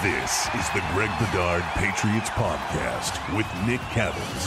This is the Greg Bedard Patriots Podcast with Nick Cattles.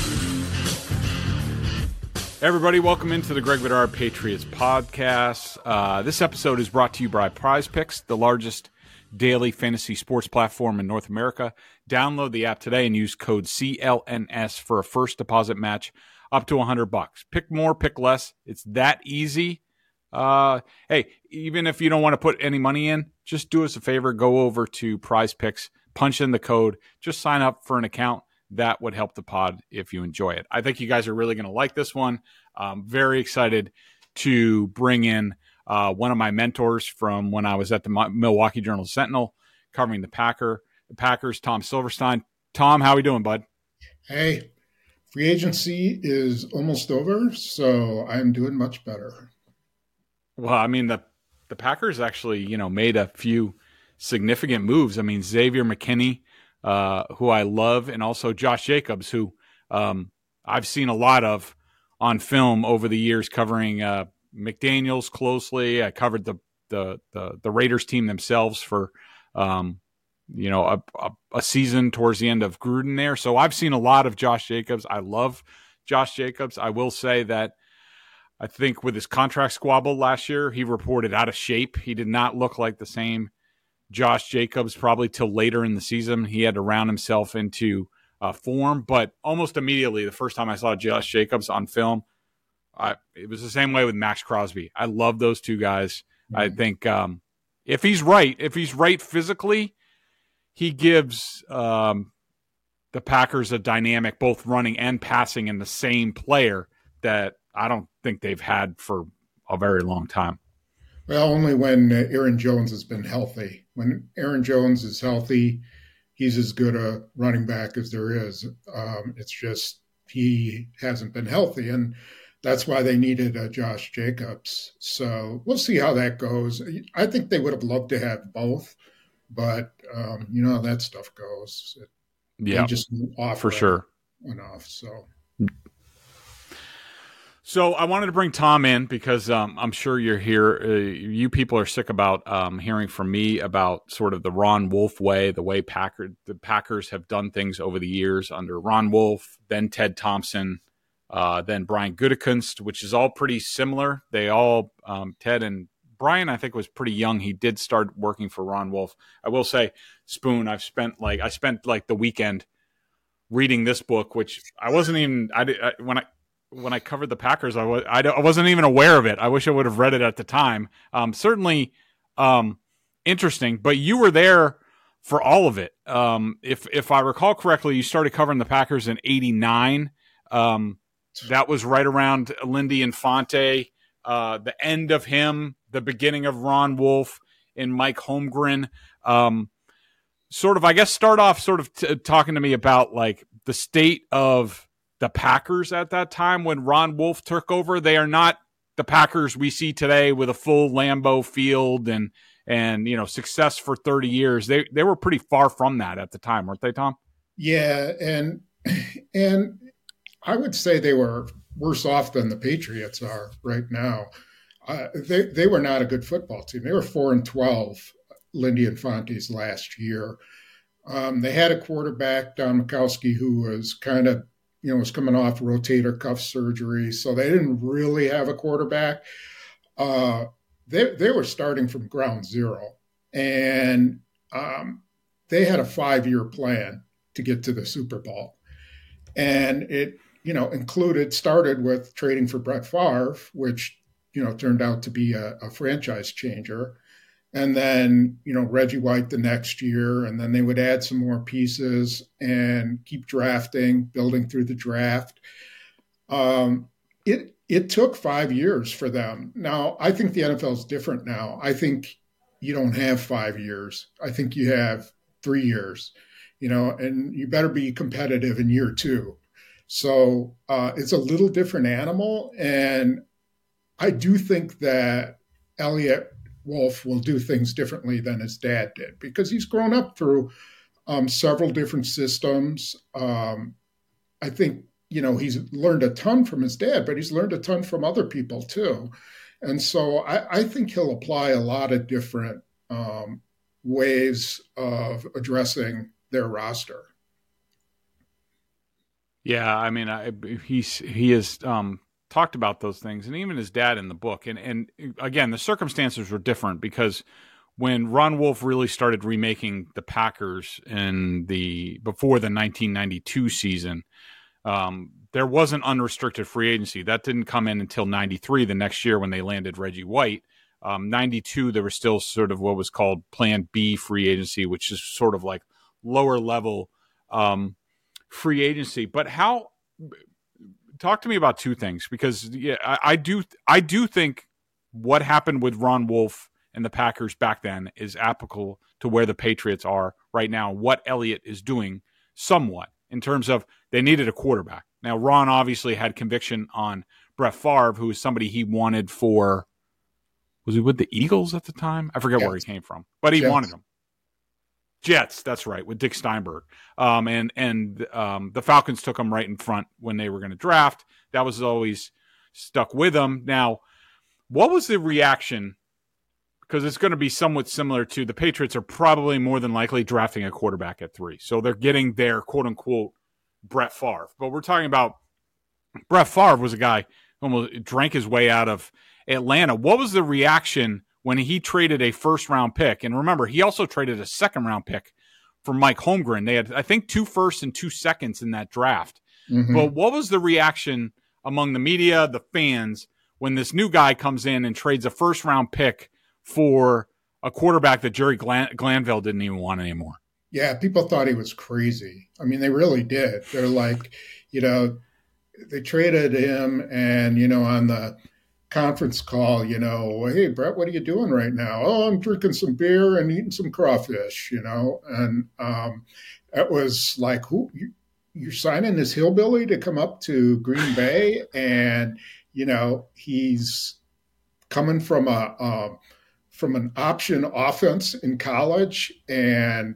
Everybody, welcome into the Greg Bedard Patriots Podcast. This episode is brought to you by Prize Picks, the largest daily fantasy sports platform in North America. Download the app today and use code CLNS for a first deposit match up to $100. Pick more, pick less. It's that easy. Hey, even if you don't want to put any money in, just do us a favor. Go over to Prize Picks, punch in the code, just sign up for an account. That would help the pod if you enjoy it. I think you guys are really going to like this one. I'm very excited to bring in one of my mentors from when I was at the Milwaukee Journal-Sentinel covering the Packers, Tom Silverstein. Tom, how are we doing, bud? Hey, free agency is almost over, so I'm doing much better. Well, I mean, the Packers actually, made a few significant moves. I mean, Xavier McKinney, who I love, and also Josh Jacobs, who I've seen a lot of on film over the years covering McDaniels closely. I covered the Raiders team themselves for a season towards the end of Gruden there. So I've seen a lot of Josh Jacobs. I love Josh Jacobs. I will say that I think with his contract squabble last year, he reported out of shape. He did not look like the same Josh Jacobs probably till later in the season. He had to round himself into form, but almost immediately, the first time I saw Josh Jacobs on film, it was the same way with Max Crosby. I love those two guys. Mm-hmm. I think if he's right physically, he gives the Packers a dynamic, both running and passing, in the same player that I don't think they've had for a very long time. Well, only when Aaron Jones has been healthy. When Aaron Jones is healthy, he's as good a running back as there is. It's just he hasn't been healthy, and that's why they needed Josh Jacobs. So we'll see how that goes. I think they would have loved to have both, but you know how that stuff goes. Yeah, just offer for sure enough. So I wanted to bring Tom in because I'm sure you're here. You people are sick about hearing from me about sort of the Ron Wolf way, the way the Packers have done things over the years under Ron Wolf, then Ted Thompson, then Brian Gutekunst, which is all pretty similar. They all, Ted and Brian, I think, was pretty young. He did start working for Ron Wolf. I will say, Spoon, I spent the weekend reading this book, which I wasn't even when I covered the Packers, I wasn't even aware of it. I wish I would have read it at the time. Certainly interesting, but you were there for all of it. If I recall correctly, you started covering the Packers in '89. That was right around Lindy Infante, the end of him, the beginning of Ron Wolf and Mike Holmgren. Start off talking to me about like the state of the Packers at that time when Ron Wolf took over. They are not the Packers we see today with a full Lambeau field and success for 30 years. They were pretty far from that at the time, weren't they, Tom? Yeah, and I would say they were worse off than the Patriots are right now. They were not a good football team. They were 4-12, Lindy Infante's last year. They had a quarterback, Don Majkowski, who was kind of was coming off rotator cuff surgery, so they didn't really have a quarterback. They were starting from ground zero, and they had a 5-year plan to get to the Super Bowl. And it, started with trading for Brett Favre, which, turned out to be a franchise changer. And then, Reggie White the next year, and then they would add some more pieces and keep drafting, building through the draft. It took 5 years for them. Now, I think the NFL is different now. I think you don't have 5 years. I think you have 3 years, and you better be competitive in year 2. So it's a little different animal. And I do think that Elliott Wolf will do things differently than his dad did because he's grown up through several different systems. I think, he's learned a ton from his dad, but he's learned a ton from other people too. And so I think he'll apply a lot of different ways of addressing their roster. Yeah, I mean, he has talked about those things, and even his dad in the book. And again, the circumstances were different because when Ron Wolf really started remaking the Packers before the 1992 season, there wasn't unrestricted free agency. That didn't come in until 93, the next year when they landed Reggie White. 92, there was still sort of what was called Plan B free agency, which is sort of like lower level free agency. But talk to me about two things, because I do think what happened with Ron Wolf and the Packers back then is applicable to where the Patriots are right now, what Elliott is doing somewhat in terms of they needed a quarterback. Now, Ron obviously had conviction on Brett Favre, who was somebody he wanted for, was he with the Eagles at the time? I forget where he came from, but he wanted him. Jets, that's right, with Dick Steinberg. And the Falcons took him right in front when they were going to draft. That was always stuck with him. Now, what was the reaction? Because it's going to be somewhat similar to the Patriots are probably more than likely drafting a quarterback at 3. So they're getting their quote-unquote Brett Favre. But we're talking about Brett Favre was a guy who almost drank his way out of Atlanta. What was the reaction when he traded a first-round pick? And remember, he also traded a second-round pick for Mike Holmgren. They had, I think, 2 firsts and 2 seconds in that draft. Mm-hmm. But what was the reaction among the media, the fans, when this new guy comes in and trades a first-round pick for a quarterback that Jerry Glanville didn't even want anymore? Yeah, people thought he was crazy. I mean, they really did. They're like, they traded him and, on the conference call, hey, Brett, what are you doing right now? Oh, I'm drinking some beer and eating some crawfish, and it was like, who you're signing this hillbilly to come up to Green Bay, and he's coming from an option offense in college, and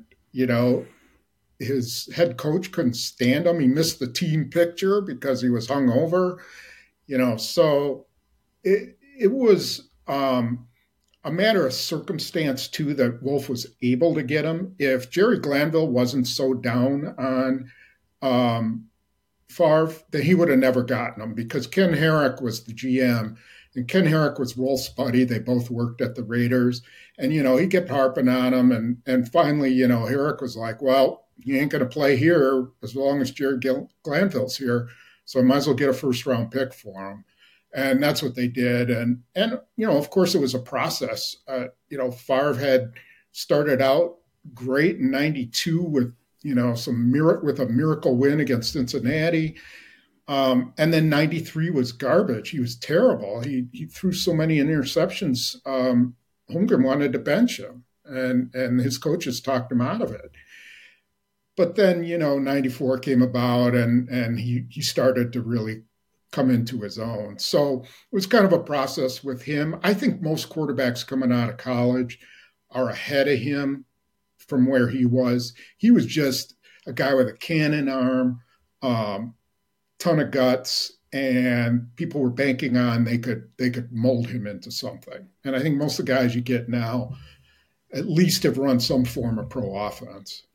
his head coach couldn't stand him. He missed the team picture because he was hungover, so it was a matter of circumstance too that Wolf was able to get him. If Jerry Glanville wasn't so down on Favre, then he would have never gotten him, because Ken Herrick was the GM, and Ken Herrick was Wolf's buddy. They both worked at the Raiders, and he kept harping on him, and finally, Herrick was like, well, you ain't going to play here as long as Jerry Glanville's here, so I might as well get a first-round pick for him. And that's what they did. And of course, it was a process. Favre had started out great in 92 with, with a miracle win against Cincinnati. And then 93 was garbage. He was terrible. He threw so many interceptions. Holmgren wanted to bench him, and his coaches talked him out of it. But then, 94 came about, and he started to really come into his own. So it was kind of a process with him. I think most quarterbacks coming out of college are ahead of him from where he was. He was just a guy with a cannon arm, ton of guts, and people were banking on they could mold him into something. And I think most of the guys you get now at least have run some form of pro offense.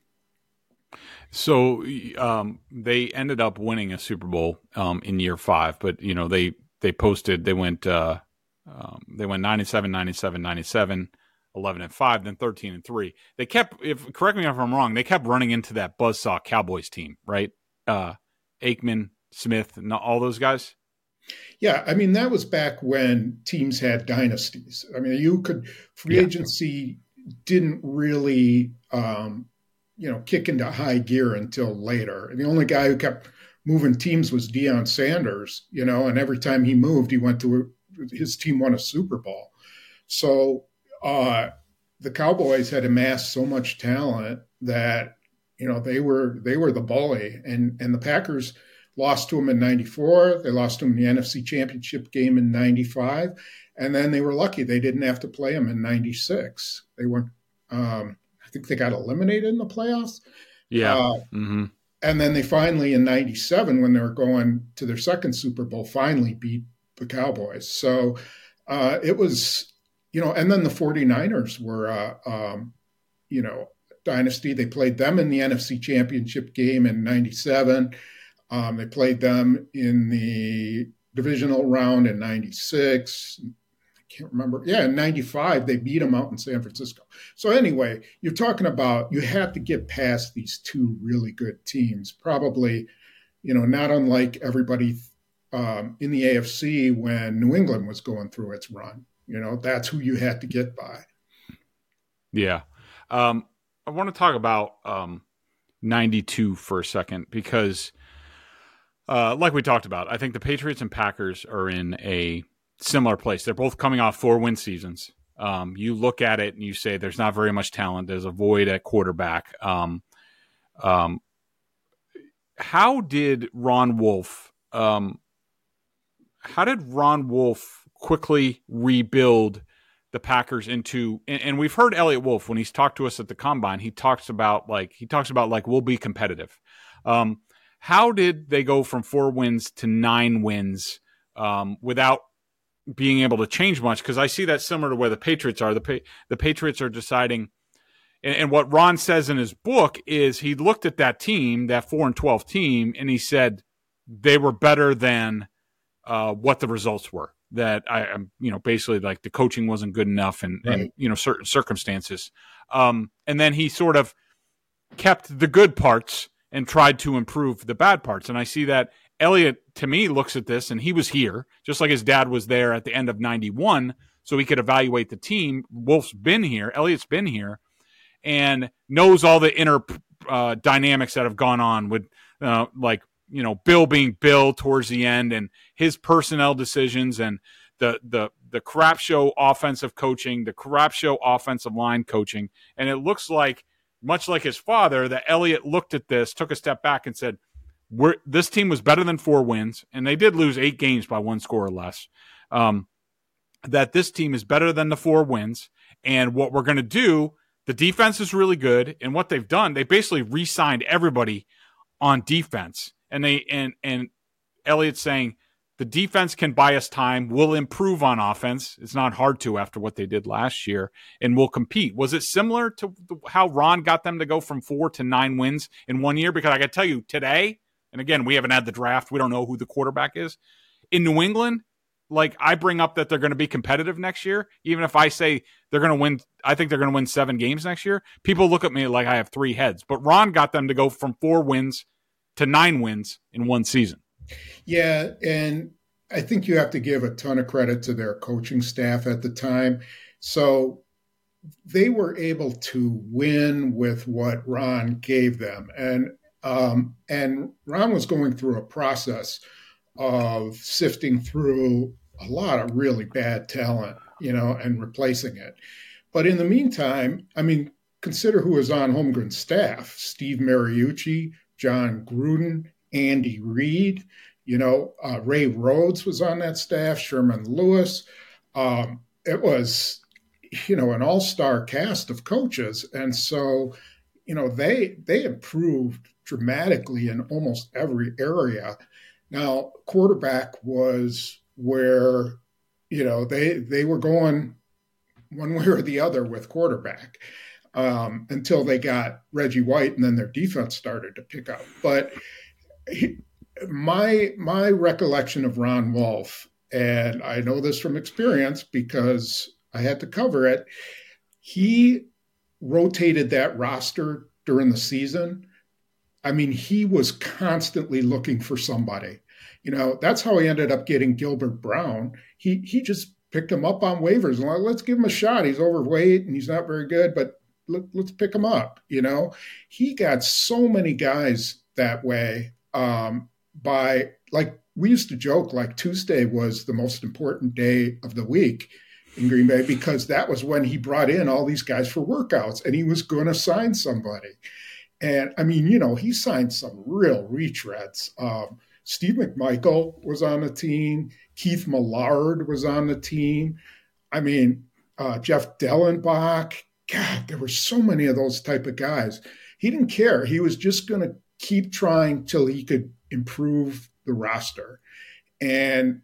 So they ended up winning a Super Bowl in year 5, but they went 97, 97, 97, 11-5, then 13-3. They kept, correct me if I'm wrong, they kept running into that buzzsaw Cowboys team, right? Aikman, Smith, and all those guys. Yeah, I mean, that was back when teams had dynasties. I mean, free agency didn't really kick into high gear until later. And the only guy who kept moving teams was Deion Sanders, and every time he moved, his team won a Super Bowl. So the Cowboys had amassed so much talent that, they were the bully, and the Packers lost to them in 94. They lost to them in the NFC Championship game in 95. And then they were lucky they didn't have to play them in 96. They went, I think they got eliminated in the playoffs. Yeah. And then they finally, in 97, when they were going to their second Super Bowl, finally beat the Cowboys. So it was, and then the 49ers were dynasty. They played them in the NFC Championship game in '97. They played them in the divisional round in '96. I can't remember. Yeah, in '95, they beat them out in San Francisco. So anyway, you're talking about you have to get past these two really good teams, probably, not unlike everybody in the AFC when New England was going through its run. That's who you had to get by. Yeah. I want to talk about 92 for a second because like we talked about, I think the Patriots and Packers are in a similar place. They're both coming off 4-win seasons. You look at it and you say there's not very much talent. There's a void at quarterback. How did Ron Wolf quickly rebuild the Packers into, and we've heard Elliott Wolf when he's talked to us at the Combine, he talks about we'll be competitive. How did they go from 4 wins to 9 wins without being able to change much? Because I see that similar to where the Patriots are. The Patriots are deciding, and what Ron says in his book is he looked at that team, that 4-12 team, and he said they were better than what the results were. That basically like the coaching wasn't good enough and certain circumstances. And then he sort of kept the good parts and tried to improve the bad parts. And I see that Elliott, to me, looks at this, and he was here, just like his dad was there at the end of 91, so he could evaluate the team. Wolf's been here, Elliott's been here, and knows all the inner dynamics that have gone on with, Bill being Bill towards the end and his personnel decisions and the crap show offensive coaching, the crap show offensive line coaching. And it looks like, much like his father, that Elliott looked at this, took a step back and said, this team was better than 4 wins, and they did lose 8 games by 1 score or less, that this team is better than the 4 wins. And what we're going to do, the defense is really good. And what they've done, they basically re-signed everybody on defense. And Elliott's saying the defense can buy us time. We'll improve on offense. It's not hard to after what they did last year, and we'll compete. Was it similar to how Ron got them to go from 4 to 9 wins in 1 year? Because I got to tell you today, and again, we haven't had the draft. We don't know who the quarterback is. In New England, like I bring up that they're going to be competitive next year, even if I say they're going to win, I think they're going to win 7 games next year. People look at me like I have 3 heads. But Ron got them to go from 4 wins to 9 wins in 1 season. Yeah, and I think you have to give a ton of credit to their coaching staff at the time. So they were able to win with what Ron gave them. And Ron was going through a process of sifting through a lot of really bad talent, and replacing it. But in the meantime, consider who was on Holmgren's staff: Steve Mariucci, John Gruden, Andy Reid, Ray Rhodes was on that staff, Sherman Lewis. It was, an all-star cast of coaches. And so, they improved dramatically in almost every area. Now, quarterback was where, they were going one way or the other with quarterback. Until they got Reggie White, and then their defense started to pick up. But my recollection of Ron Wolf, and I know this from experience because I had to cover it, he rotated that roster during the season. He was constantly looking for somebody. That's how he ended up getting Gilbert Brown. He just picked him up on waivers and let's give him a shot. He's overweight and he's not very good, but let's pick him up. He got so many guys that way. By, like, we used to joke like Tuesday was the most important day of the week in Green Bay because that was when he brought in all these guys for workouts and he was going to sign somebody. And he signed some real retreads. Steve McMichael was on the team. Keith Millard was on the team. Jeff Dellenbach. God, there were so many of those type of guys. He didn't care. He was just going to keep trying till he could improve the roster. And,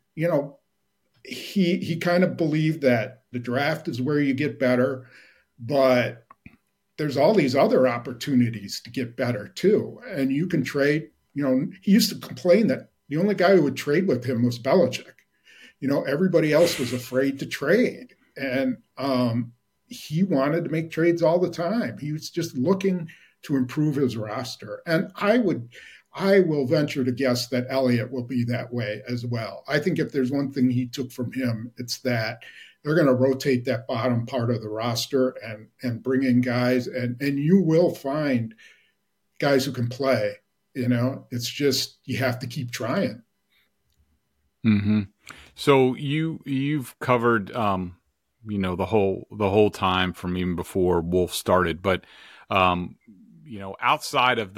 he kind of believed that the draft is where you get better, but there's all these other opportunities to get better too. And you can trade, he used to complain that the only guy who would trade with him was Belichick. Everybody else was afraid to trade. And he wanted to make trades all the time. He was just looking to improve his roster. And I will venture to guess that Elliott will be that way as well. I think if there's one thing he took from him, it's that they're going to rotate that bottom part of the roster and bring in guys, and you will find guys who can play. It's just you have to keep trying. Mm-hmm. So you've covered the whole time from even before Wolf started, but outside of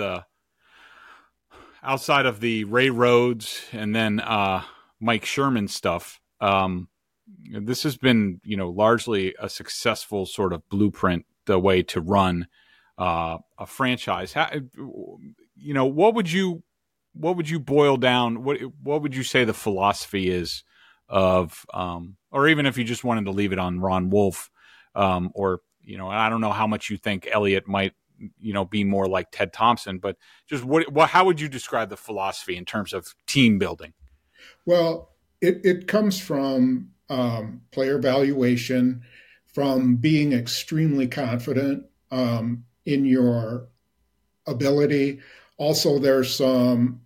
the Ray Rhodes and then Mike Sherman stuff, this has been largely a successful sort of blueprint, the way to run a franchise. What would you boil down? What would you say the philosophy is of, or even if you just wanted to leave it on Ron Wolf, or I don't know how much you think Elliott might be more like Ted Thompson, but just how would you describe the philosophy in terms of team building? Well, it comes from player evaluation, from being extremely confident in your ability. Also, there's some,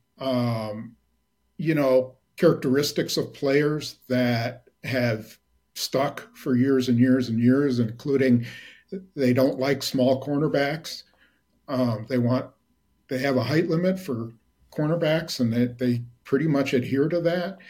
characteristics of players that have stuck for years and years and years, including they don't like small cornerbacks. They have a height limit for cornerbacks, and they pretty much adhere to that.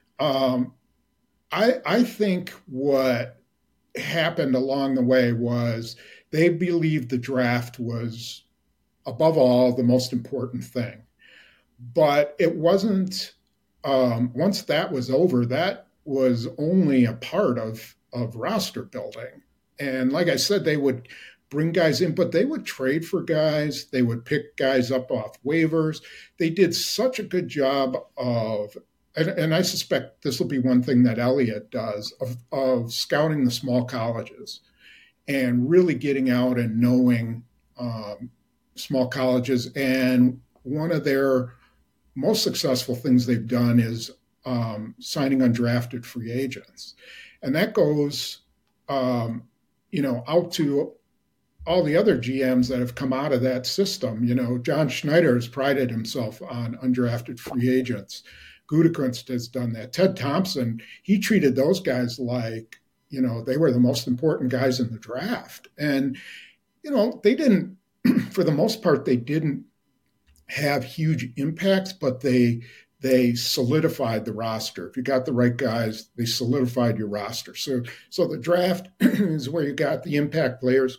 I think what happened along the way was they believed the draft was, above all, the most important thing. But it wasn't, once that was over, that was only a part of roster building. And like I said, they would bring guys in, but they would trade for guys. They would pick guys up off waivers. They did such a good job of, and I suspect this will be one thing that Elliott does, of scouting the small colleges and really getting out and knowing small colleges. And one of their most successful things they've done is signing undrafted free agents. And that goes, out to all the other GMs that have come out of that system. John Schneider has prided himself on undrafted free agents. Gutekunst has done that. Ted Thompson, he treated those guys like, they were the most important guys in the draft. And, they didn't, for the most part, they didn't have huge impacts, but they solidified the roster. If you got the right guys, they solidified your roster. So the draft is where you got the impact players,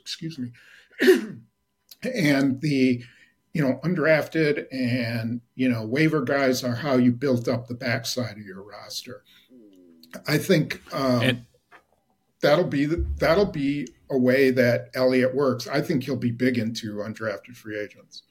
and the, undrafted and, waiver guys are how you built up the backside of your roster. I think that'll be a way that Elliott works. I think he'll be big into undrafted free agents.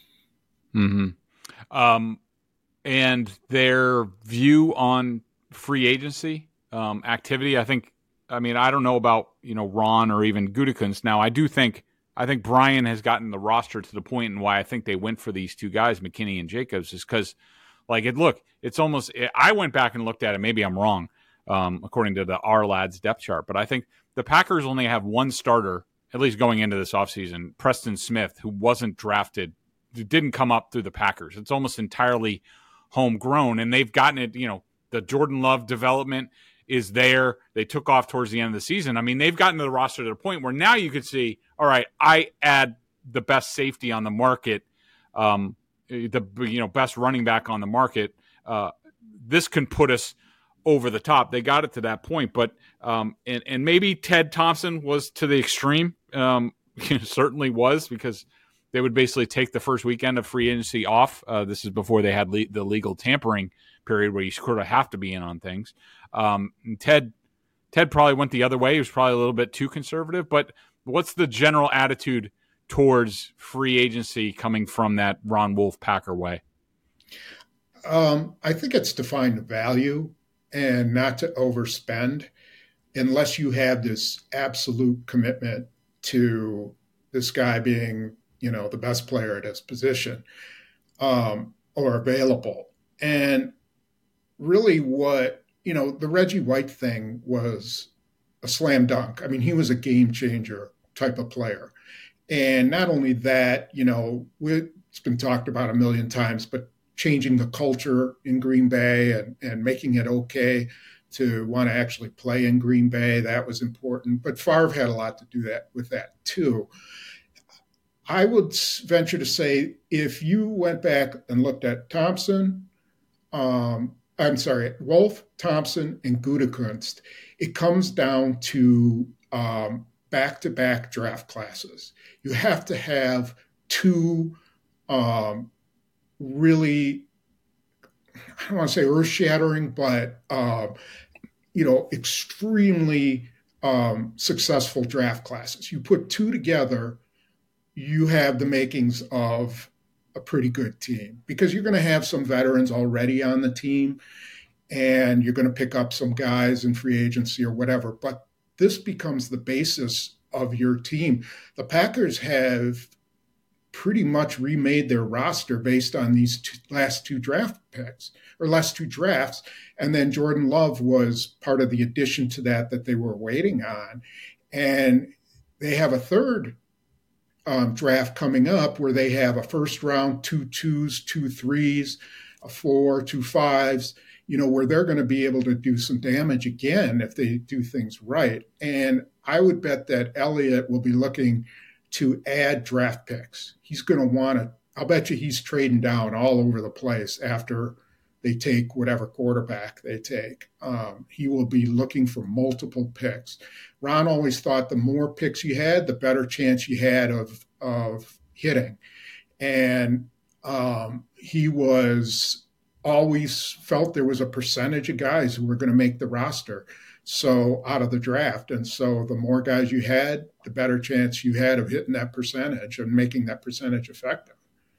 Mm-hmm. And their view on free agency activity, I don't know about, Ron or even Gutekunst. Now, I think Brian has gotten the roster to the point, and why I think they went for these two guys, McKinney and Jacobs, is because, it's almost, I went back and looked at it. Maybe I'm wrong, according to the R-Lads depth chart, but I think the Packers only have one starter, at least going into this offseason, Preston Smith, who wasn't drafted, didn't come up through the Packers. It's almost entirely homegrown, and they've gotten it, the Jordan Love development is there. They took off towards the end of the season. I mean, they've gotten to the roster to the point where now you could see, all right, I add the best safety on the market, best running back on the market. This can put us over the top. They got it to that point, but and maybe Ted Thompson was to the extreme. Certainly was, because they would basically take the first weekend of free agency off. This is before they had the legal tampering period where you sort of have to be in on things. And Ted probably went the other way. He was probably a little bit too conservative. But what's the general attitude towards free agency coming from that Ron Wolf Packer way? I think it's to find value and not to overspend unless you have this absolute commitment to this guy being, the best player at his position or available. And really the Reggie White thing was a slam dunk. I mean, he was a game changer type of player. And not only that, it's been talked about a million times, but changing the culture in Green Bay and making it okay to want to actually play in Green Bay, that was important. But Favre had a lot to do with that too. I would venture to say if you went back and looked at Wolf, Thompson, and Gutekunst, it comes down to back-to-back draft classes. You have to have two really, I don't want to say earth-shattering, but extremely successful draft classes. You put two together, you have the makings of a pretty good team because you're going to have some veterans already on the team and you're going to pick up some guys in free agency or whatever. But this becomes the basis of your team. The Packers have pretty much remade their roster based on these last two drafts. And then Jordan Love was part of the addition to that they were waiting on. And they have a third draft coming up where they have a first round, 2 2s, 2 3s, a 4, 2 5s, where they're going to be able to do some damage again if they do things right. And I would bet that Elliott will be looking to add draft picks. He's going to want to, I'll bet you he's trading down all over the place after they take whatever quarterback they take. He will be looking for multiple picks. Ron always thought the more picks you had, the better chance you had of hitting. And he was always felt there was a percentage of guys who were going to make the roster out of the draft. And so the more guys you had, the better chance you had of hitting that percentage and making that percentage effective.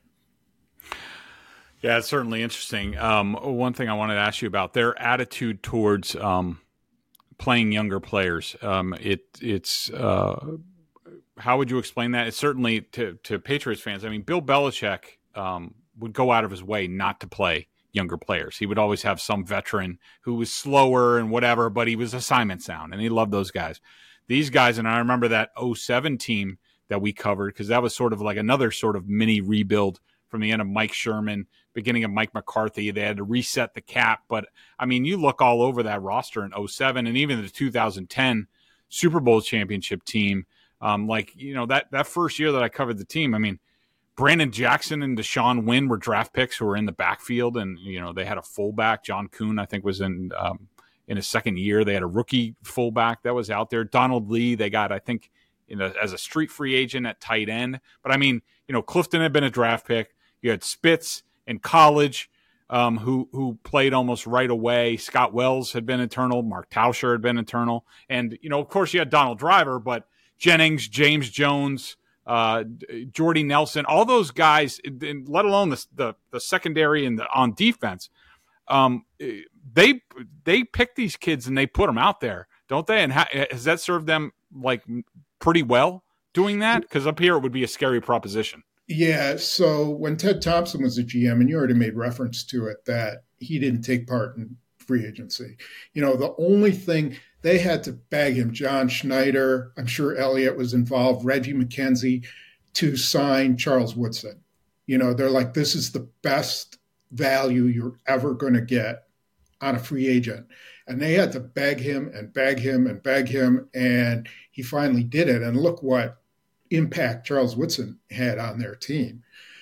Yeah, it's certainly interesting. One thing I wanted to ask you about their attitude towards playing younger players. It's how would you explain that? It's certainly to Patriots fans. I mean, Bill Belichick would go out of his way not to play younger players. He would always have some veteran who was slower and whatever, but he was assignment sound, and he loved those guys. These guys, and I remember that 2007 team that we covered because that was sort of like another sort of mini rebuild from the end of Mike Sherman, beginning of Mike McCarthy. They had to reset the cap. But, I mean, you look all over that roster in 2007 and even the 2010 Super Bowl championship team. That first year that I covered the team, I mean, Brandon Jackson and Deshaun Wynn were draft picks who were in the backfield. And, they had a fullback. John Kuhn, I think, was in his second year. They had a rookie fullback that was out there. Donald Lee, they got, I think, as a street free agent at tight end. But, I mean, Clifton had been a draft pick. You had Spitz in college, who played almost right away. Scott Wells had been internal. Mark Tauscher had been internal. And, of course, you had Donald Driver, but Jennings, James Jones, Jordy Nelson, all those guys, let alone the secondary and on defense, they pick these kids and they put them out there, don't they? And has that served them pretty well doing that? Because up here it would be a scary proposition. Yeah, so when Ted Thompson was a GM, and you already made reference to it, that he didn't take part in free agency. The only thing they had to beg him, John Schneider, I'm sure Elliott was involved, Reggie McKenzie, to sign Charles Woodson. They're like, this is the best value you're ever going to get on a free agent. And they had to beg him and beg him and beg him, and he finally did it. And look what impact Charles Woodson had on their team.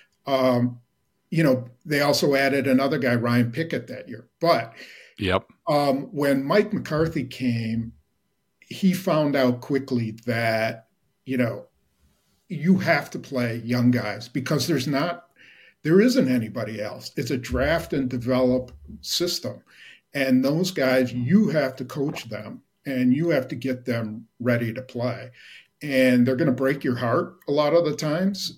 They also added another guy, Ryan Pickett, that year. But when Mike McCarthy came, he found out quickly that, you have to play young guys because there isn't anybody else. It's a draft and develop system. And those guys, you have to coach them and you have to get them ready to play. And they're going to break your heart a lot of the times.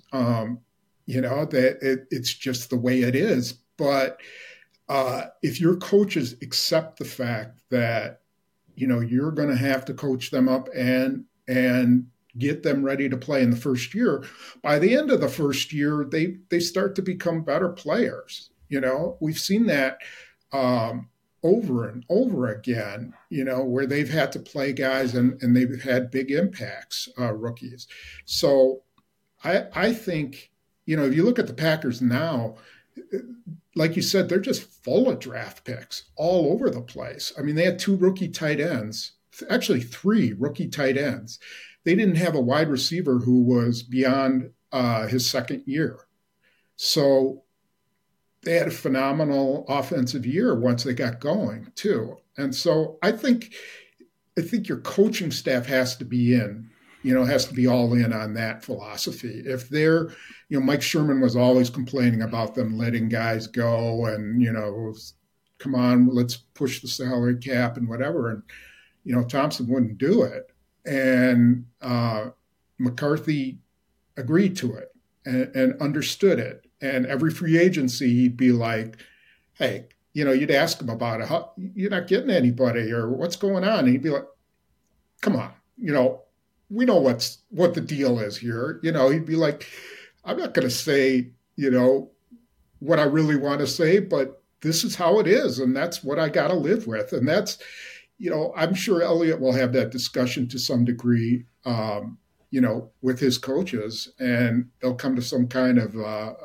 It's just the way it is. But if your coaches accept the fact that, you're going to have to coach them up and get them ready to play in the first year. By the end of the first year, they start to become better players. We've seen that over and over again, where they've had to play guys and they've had big impacts, rookies. So I think, if you look at the Packers now, like you said, they're just full of draft picks all over the place. I mean, they had 2 rookie tight ends, actually 3 rookie tight ends. They didn't have a wide receiver who was beyond his second year. So they had a phenomenal offensive year once they got going too. And so I think your coaching staff has to be has to be all in on that philosophy. If they're, Mike Sherman was always complaining about them letting guys go and, come on, let's push the salary cap and whatever. And, Thompson wouldn't do it. And McCarthy agreed to it and understood it. And every free agency, he'd be like, hey, you'd ask him about it. You're not getting anybody or what's going on? And he'd be like, come on, we know what the deal is here. He'd be like, I'm not going to say, what I really want to say, but this is how it is. And that's what I got to live with. And that's, I'm sure Elliott will have that discussion to some degree, with his coaches, and they'll come to some kind of,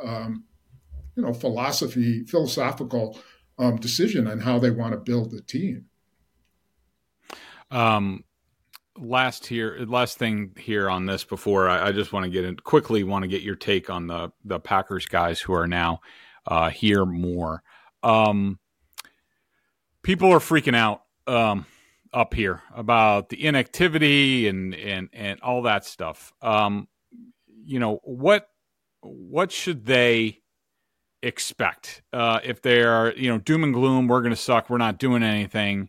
philosophical decision on how they want to build the team. Last thing here on this before I just want to get in quickly, want to get your take on the Packers guys who are now here more. People are freaking out up here about the inactivity and all that stuff. What should they expect if they're doom and gloom? We're going to suck. We're not doing anything.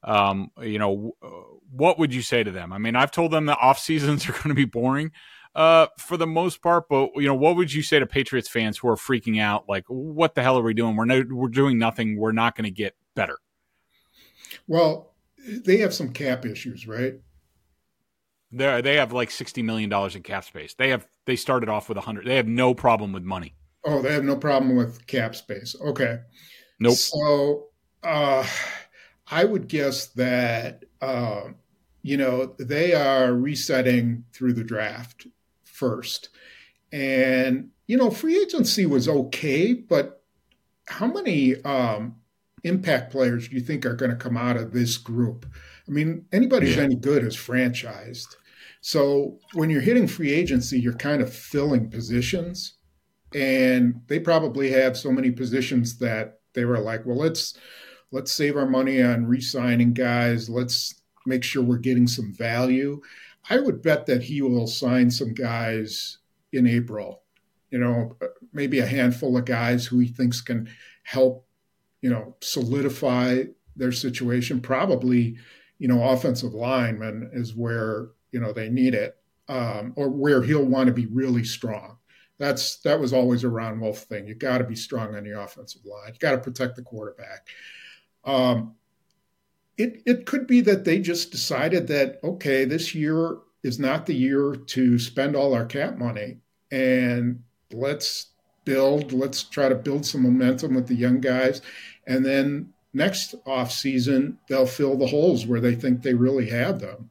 What would you say to them? I mean, I've told them the off seasons are going to be boring for the most part, but what would you say to Patriots fans who are freaking out? Like, what the hell are we doing? We're doing nothing. We're not going to get better. Well, they have some cap issues, right? They have like $60 million in cap space. They started off with 100. They have no problem with money. Oh, they have no problem with cap space. Okay. Nope. So I would guess that, they are resetting through the draft first. And, free agency was okay, but how many impact players do you think are going to come out of this group? I mean, anybody who's any good is franchised. So when you're hitting free agency, you're kind of filling positions. And they probably have so many positions that they were like, well, let's save our money on re-signing guys. Let's make sure we're getting some value. I would bet that he will sign some guys in April, maybe a handful of guys who he thinks can help, solidify their situation. Probably, offensive lineman is where, they need it, or where he'll want to be really strong. That was always a Ron Wolf thing. You got to be strong on the offensive line. You got to protect the quarterback. It could be that they just decided that, okay, this year is not the year to spend all our cap money, and let's try to build some momentum with the young guys. And then next off season, they'll fill the holes where they think they really have them.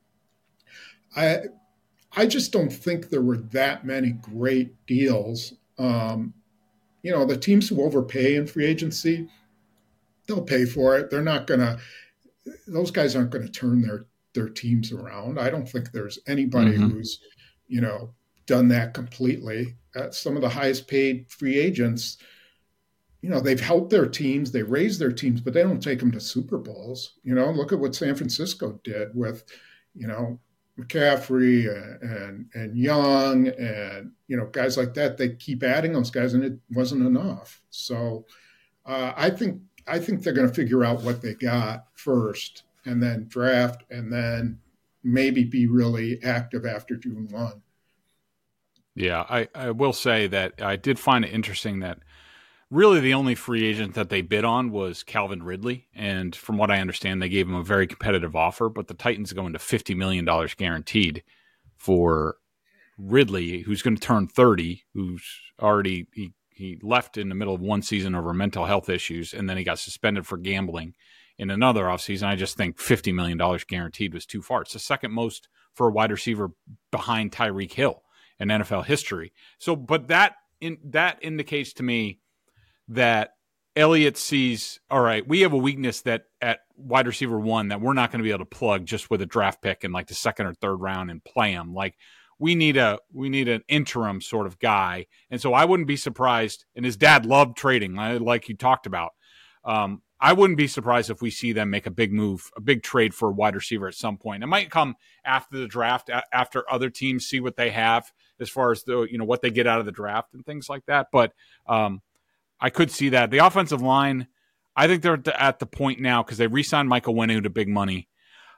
I just don't think there were that many great deals. The teams who overpay in free agency, they'll pay for it. They're not going to – those guys aren't going to turn their teams around. I don't think there's anybody who's, done that completely. Some of the highest paid free agents, they've helped their teams, they raised their teams, but they don't take them to Super Bowls. Look at what San Francisco did with, McCaffrey and Young and, guys like that. They keep adding those guys, and it wasn't enough. So I think they're going to figure out what they got first and then draft and then maybe be really active after June 1. Yeah, I will say that I did find it interesting that really the only free agent that they bid on was Calvin Ridley. And from what I understand, they gave him a very competitive offer, but the Titans go into $50 million guaranteed for Ridley, who's going to turn 30, who's already he left in the middle of one season over mental health issues, and then he got suspended for gambling in another offseason. I just think $50 million guaranteed was too far. It's the second most for a wide receiver behind Tyreek Hill in NFL history. So, but that indicates to me that Elliott sees, all right, we have a weakness that at wide receiver 1 that we're not going to be able to plug just with a draft pick in like the second or third round and play him. Like, we need an interim sort of guy. And so I wouldn't be surprised, and his dad loved trading, like you talked about. I wouldn't be surprised if we see them make a big move, a big trade for a wide receiver at some point. It might come after the draft, after other teams see what they have as far as what they get out of the draft and things like that. But I could see that. The offensive line, I think they're at the point now because they re-signed Michael Wenu to big money.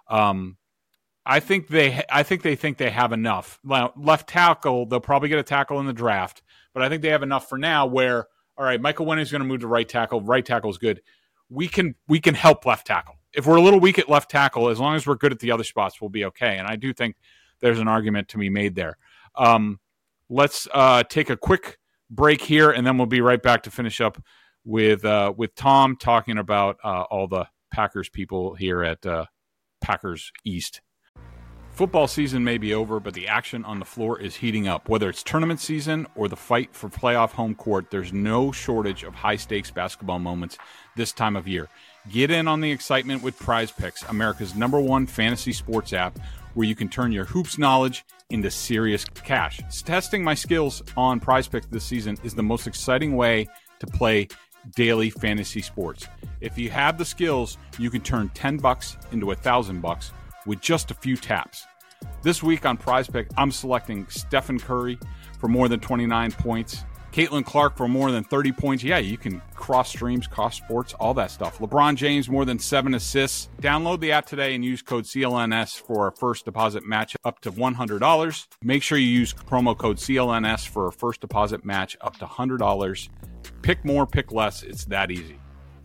I think they think they have enough. Left tackle, they'll probably get a tackle in the draft, but I think they have enough for now where, all right, Michael Wenu is going to move to right tackle. Right tackle is good. We can help left tackle. If we're a little weak at left tackle, as long as we're good at the other spots, we'll be okay. And I do think there's an argument to be made there. Let's take a quick break here, and then we'll be right back to finish up with Tom talking about all the Packers people here at Packers East. Football season may be over, but the action on the floor is heating up. Whether it's tournament season or the fight for playoff home court, there's no shortage of high-stakes basketball moments this time of year. Get in on the excitement with Prize Picks, America's #1 fantasy sports app, where you can turn your hoops knowledge into serious cash. Testing my skills on Prize Picks this season is the most exciting way to play daily fantasy sports. If you have the skills, you can turn $10 into $1,000 with just a few taps. This week on Prize Pick, I'm selecting Stephen Curry for more than 29 points, Caitlin Clark for more than 30 points. Yeah, you can cross streams, cross sports, all that stuff. LeBron James, more than 7 assists. Download the app today and use code CLNS for a first deposit match up to $100. Make sure you use promo code CLNS for a first deposit match up to $100. Pick more, pick less. It's that easy.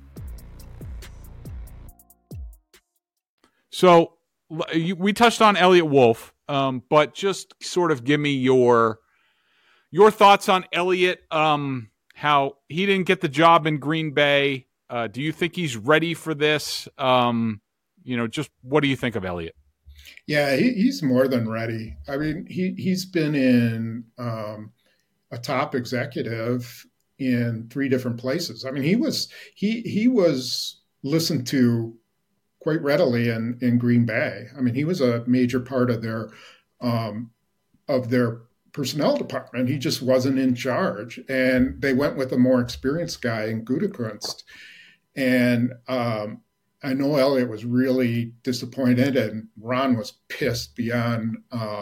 So, we touched on Elliott Wolf, but just sort of give me your thoughts on Elliott, how he didn't get the job in Green Bay. Do you think he's ready for this? Just what do you think of Elliott? Yeah, he's more than ready. I mean, he's been in a top executive in 3 different places. I mean, he was listened to quite readily in Green Bay. I mean, he was a major part of their personnel department. He just wasn't in charge, and they went with a more experienced guy in Gutekunst. And I know Elliott was really disappointed, and Ron was pissed beyond.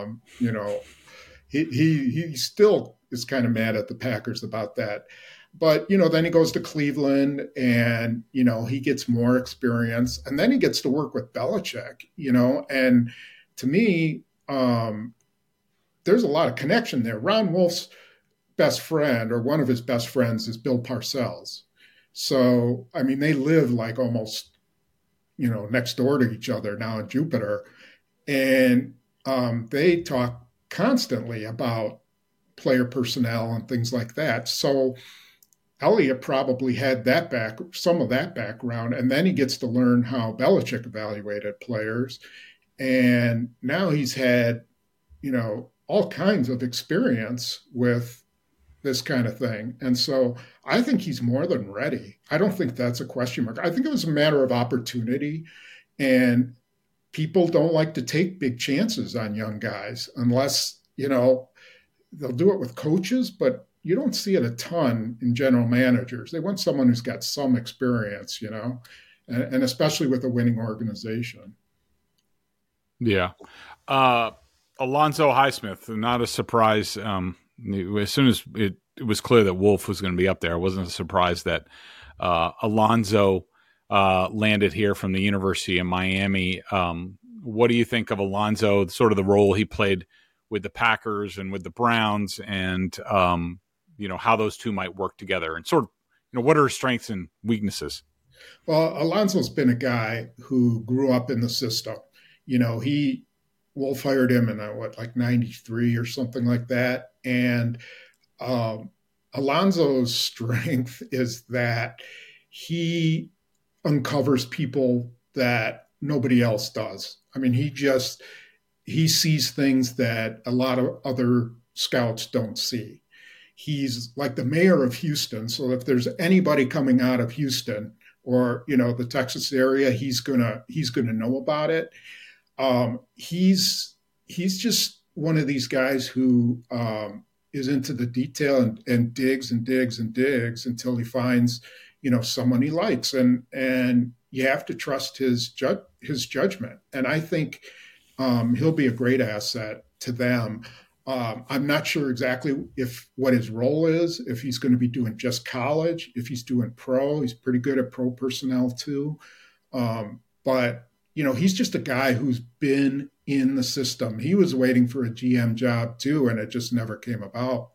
He still is kind of mad at the Packers about that. But, then he goes to Cleveland and, he gets more experience, and then he gets to work with Belichick, and to me, there's a lot of connection there. Ron Wolf's best friend, or one of his best friends, is Bill Parcells. So, I mean, they live like almost, next door to each other now in Jupiter. And they talk constantly about player personnel and things like that. So Elliott probably had some of that background, and then he gets to learn how Belichick evaluated players. And now he's had, all kinds of experience with this kind of thing. And so I think he's more than ready. I don't think that's a question mark. I think it was a matter of opportunity, and people don't like to take big chances on young guys unless, they'll do it with coaches, but you don't see it a ton in general managers. They want someone who's got some experience, and especially with a winning organization. Yeah. Alonzo Highsmith, not a surprise. As soon as it was clear that Wolf was going to be up there, it wasn't a surprise that Alonzo landed here from the University of Miami. What do you think of Alonzo, sort of the role he played with the Packers and with the Browns, and how those two might work together, and sort of, what are his strengths and weaknesses? Well, Alonzo's been a guy who grew up in the system. He Wolf hired him in like 93 or something like that. And Alonso's strength is that he uncovers people that nobody else does. I mean, he sees things that a lot of other scouts don't see. He's like the mayor of Houston. So if there's anybody coming out of Houston or, the Texas area, he's gonna know about it. He's just one of these guys who is into the detail and digs and digs and digs until he finds, someone he likes, and you have to trust his judgment. And I think he'll be a great asset to them. I'm not sure exactly what his role is, if he's going to be doing just college, if he's doing pro. He's pretty good at pro personnel too. But, he's just a guy who's been in the system. He was waiting for a GM job too, and it just never came about.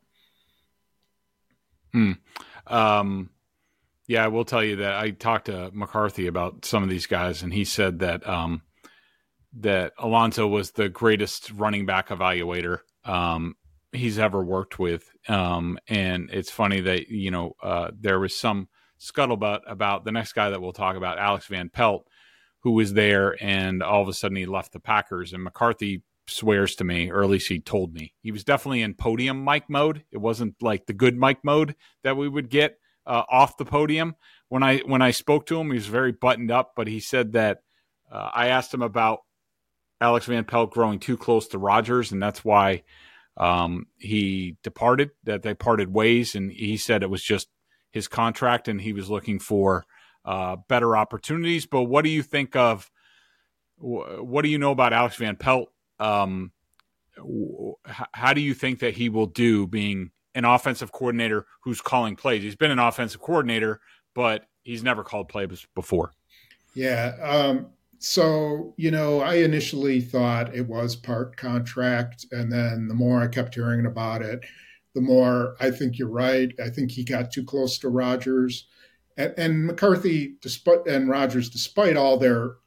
Yeah, I will tell you that I talked to McCarthy about some of these guys, and he said that that Alonso was the greatest running back evaluator he's ever worked with. And it's funny that, there was some scuttlebutt about the next guy that we'll talk about, Alex Van Pelt, who was there, and all of a sudden he left the Packers. And McCarthy swears to me, or at least he told me, he was definitely in podium Mike mode. It wasn't like the good Mike mode that we would get off the podium. When I spoke to him, he was very buttoned up, but he said that I asked him about Alex Van Pelt growing too close to Rodgers, and that's why he departed, that they parted ways. And he said it was just his contract and he was looking for better opportunities. But what do you think of, what do you know about Alex Van Pelt? How do you think that he will do being an offensive coordinator who's calling plays? He's been an offensive coordinator, but he's never called plays before. Yeah. So, I initially thought it was part contract. And then the more I kept hearing about it, the more I think you're right. I think he got too close to Rodgers. And McCarthy, and Rodgers, despite all their,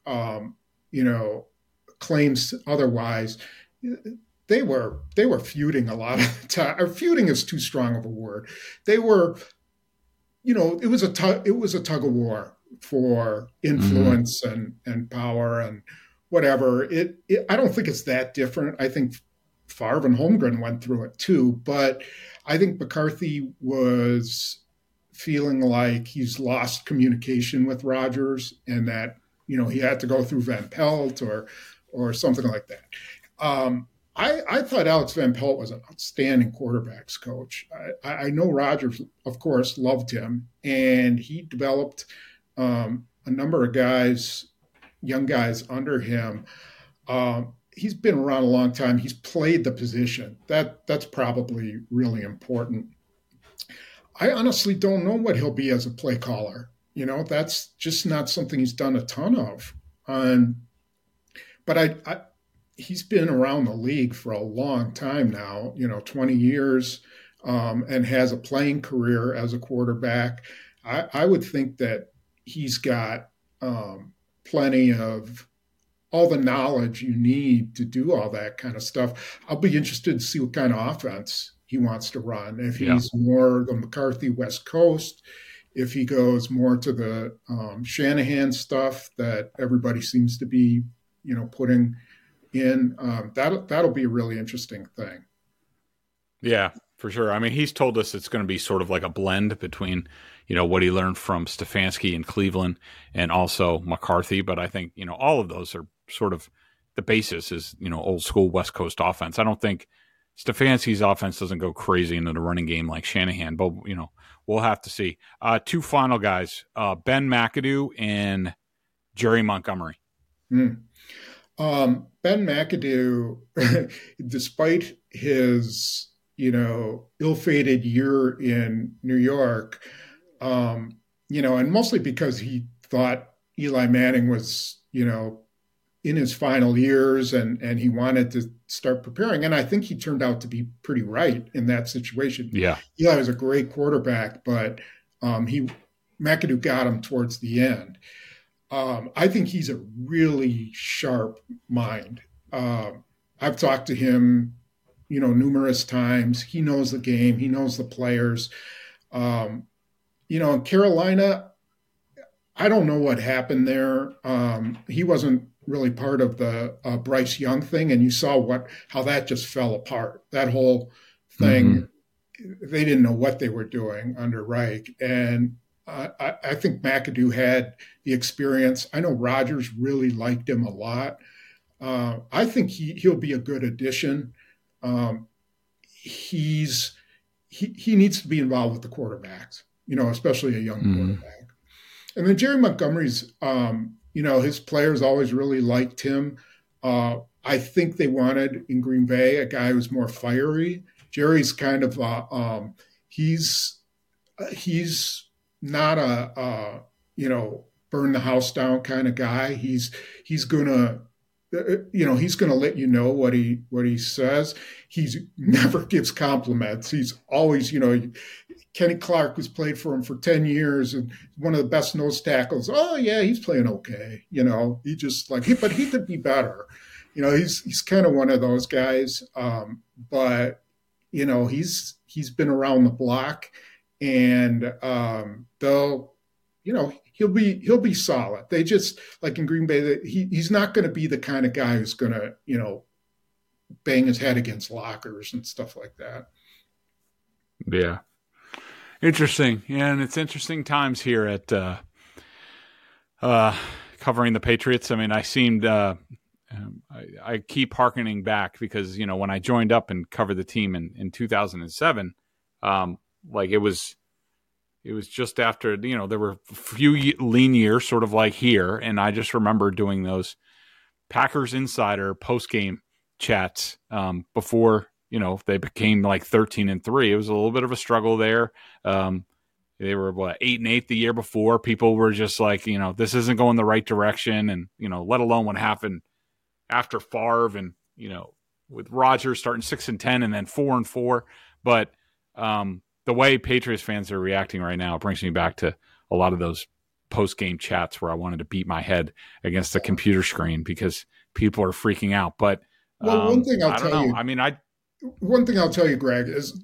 claims otherwise, they were feuding a lot of the time. Or feuding is too strong of a word. They were, it was a tug of war for influence and power and whatever. I don't think it's that different. I think Favre and Holmgren went through it too, but I think McCarthy was feeling like he's lost communication with Rodgers, and that, he had to go through Van Pelt or something like that. I thought Alex Van Pelt was an outstanding quarterbacks coach. I know Rodgers, of course, loved him, and he developed a number of guys, young guys under him. He's been around a long time. He's played the position. That's probably really important. I honestly don't know what he'll be as a play caller. That's just not something he's done a ton of. But he's been around the league for a long time now, 20 years, and has a playing career as a quarterback. I would think that he's got plenty of all the knowledge you need to do all that kind of stuff. I'll be interested to see what kind of offense he wants to run. If he's more the McCarthy West Coast, if he goes more to the Shanahan stuff that everybody seems to be, putting in, that'll be a really interesting thing. Yeah, for sure. I mean, he's told us it's going to be sort of like a blend between, what he learned from Stefanski in Cleveland and also McCarthy. But I think, all of those are sort of the basis is, old school West Coast offense. I don't think Stefanski's offense doesn't go crazy into the running game like Shanahan, but, we'll have to see. Two final guys, Ben McAdoo and Jerry Montgomery. Ben McAdoo, despite his, ill-fated year in New York, and mostly because he thought Eli Manning was, in his final years and he wanted to start preparing. And I think he turned out to be pretty right in that situation. Yeah. Eli was a great quarterback, but McAdoo got him towards the end. I think he's a really sharp mind. I've talked to him, numerous times. He knows the game. He knows the players. In Carolina, I don't know what happened there. He wasn't really part of the Bryce Young thing, and you saw how that just fell apart. That whole thing, they didn't know what they were doing under Reich, and I think McAdoo had the experience. I know Rodgers really liked him a lot. I think he'll be a good addition. He needs to be involved with the quarterbacks, especially a young quarterback. And then Jerry Montgomery's, his players always really liked him. I think they wanted in Green Bay a guy who's more fiery. Jerry's kind of he's not a burn the house down kind of guy. He's gonna he's gonna let you know what he says. He never gives compliments. He's always Kenny Clark, who's played for him for 10 years and one of the best nose tackles. Oh yeah, he's playing okay. He just but he could be better. He's kind of one of those guys. But he's been around the block, and he'll be solid. They just, like in Green Bay, he's not going to be the kind of guy who's going to bang his head against lockers and stuff like that. Yeah. Interesting. Yeah, and it's interesting times here at covering the Patriots. I mean, I keep hearkening back because, when I joined up and covered the team in 2007, it was just after, there were a few lean years sort of like here. And I just remember doing those Packers Insider post-game chats before, they became like 13-3. It was a little bit of a struggle there. They were 8-8 the year before. People were just like, this isn't going the right direction. And, let alone what happened after Favre and, with Rodgers starting 6-10 and then 4-4. But the way Patriots fans are reacting right now brings me back to a lot of those post-game chats where I wanted to beat my head against the computer screen because people are freaking out. But one thing I'll tell you, one thing I'll tell you, Greg, is,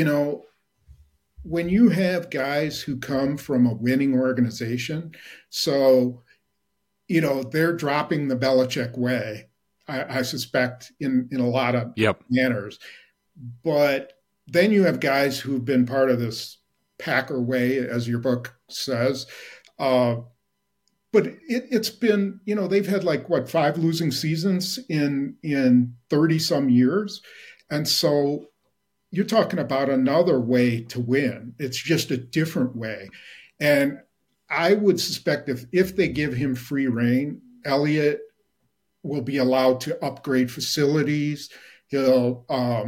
when you have guys who come from a winning organization, so, they're dropping the Belichick way, I suspect, in a lot of manners. But then you have guys who've been part of this Packer way, as your book says. But it's been, they've had 5 losing seasons in 30 some years. And so you're talking about another way to win. It's just a different way. And I would suspect if they give him free rein, Elliott will be allowed to upgrade facilities. He'll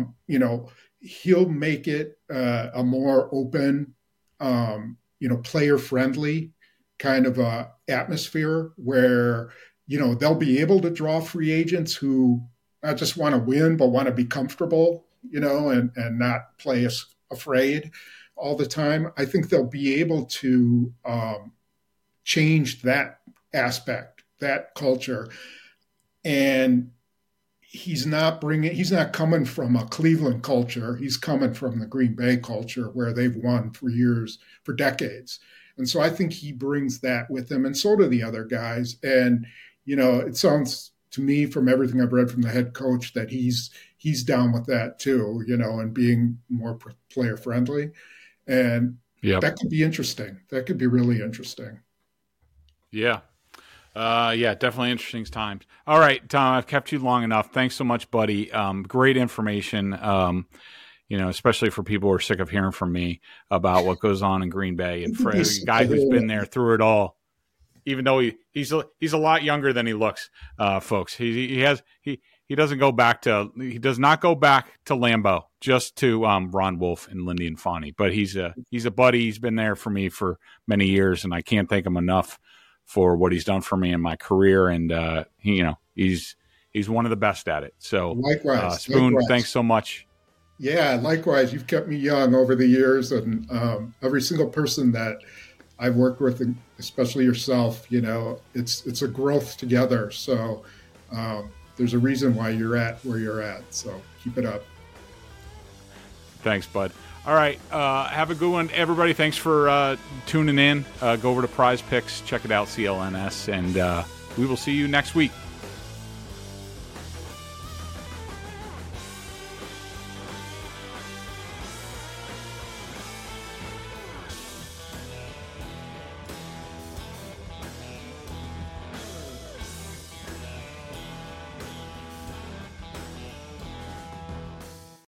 make it a more open, player-friendly kind of a atmosphere where, they'll be able to draw free agents who not just want to win, but want to be comfortable, and not play afraid all the time. I think they'll be able to change that aspect, that culture. And he's not coming from a Cleveland culture. He's coming from the Green Bay culture where they've won for decades. And so I think he brings that with him, and so do the other guys. And, it sounds to me from everything I've read from the head coach that he's down with that too, and being more player friendly. And that could be interesting. That could be really interesting. Yeah. Definitely interesting times. All right, Tom, I've kept you long enough. Thanks so much, buddy. Great information, especially for people who are sick of hearing from me about what goes on in Green Bay. And for a guy who's been there through it all, even though he's a lot younger than he looks, folks. He does not go back to Lambeau, just to Ron Wolf and Lindy Infante. But he's a buddy. He's been there for me for many years, and I can't thank him enough for what he's done for me in my career. And he's one of the best at it. So likewise, Spoon, thanks so much. Yeah, likewise. You've kept me young over the years, and every single person that I've worked with, and especially yourself, it's a growth together. So there's a reason why you're at where you're at. So keep it up. Thanks, bud. All right. Have a good one, everybody. Thanks for tuning in. Go over to Prize Picks. Check it out, CLNS. And we will see you next week.